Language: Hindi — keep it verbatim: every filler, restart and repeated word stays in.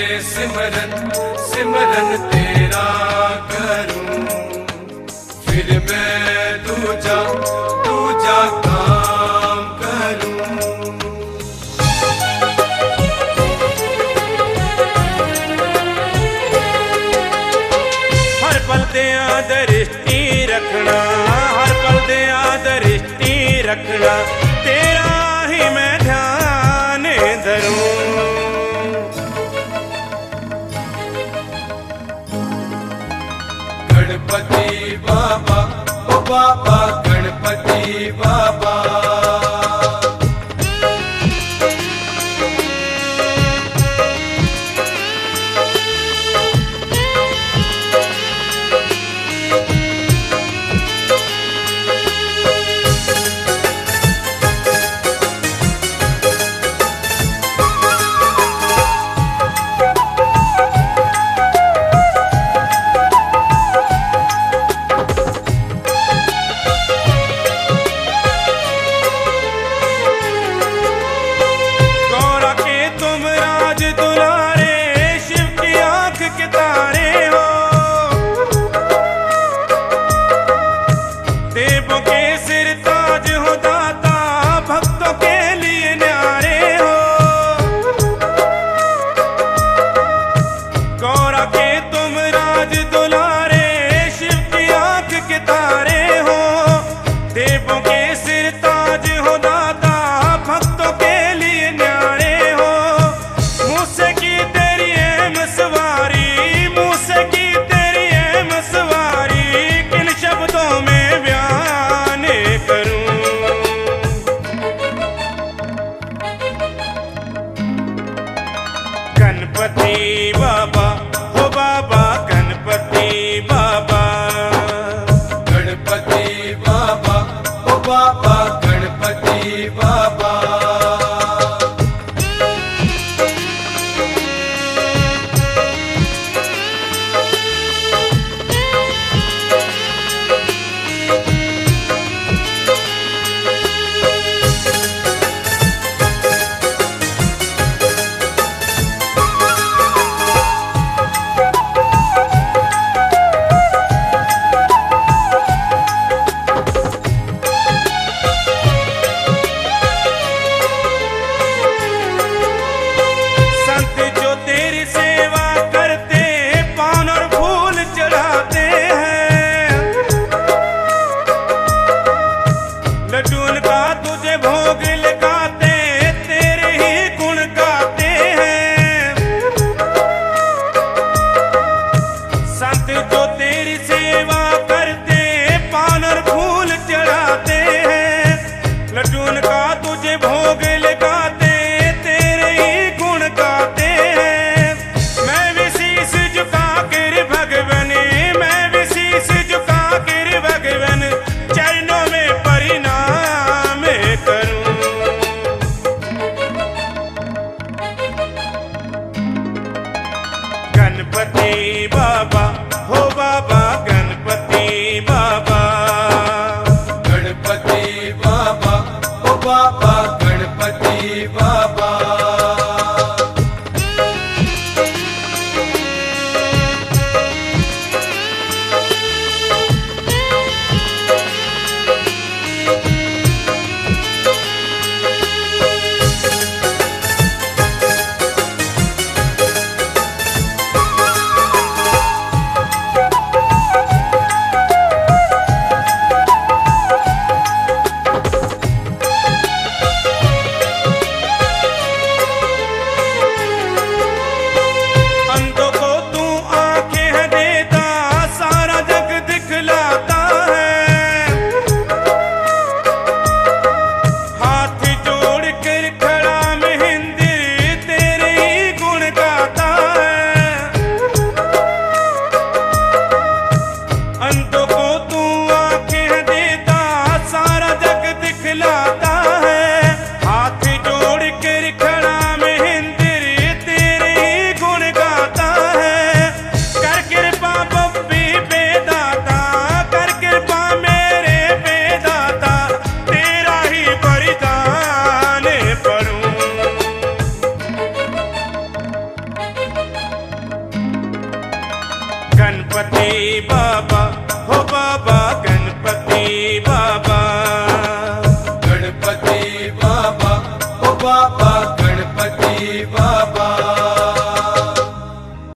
सिमरन सिमरन तेरा करूं, फिर मैं दूजा दूजा काम करूं। हर पल दिया दृष्टि रखना, हर पल दिया दृष्टि रखना, तेरा ही मैं ध्यान धरूं। गणपति बाबा ओ बाबा गणपति बाबा, गणपति बाबा हो बाबा गणपति बाबा, गणपति बाबा ओ बाबा गणपति बाबा। गणपति बाबा हो बाबा गणपति बाबा, गणपति बाबा ओ बाबा गणपति बाबा। गणपति बाबा, हो बाबा गणपति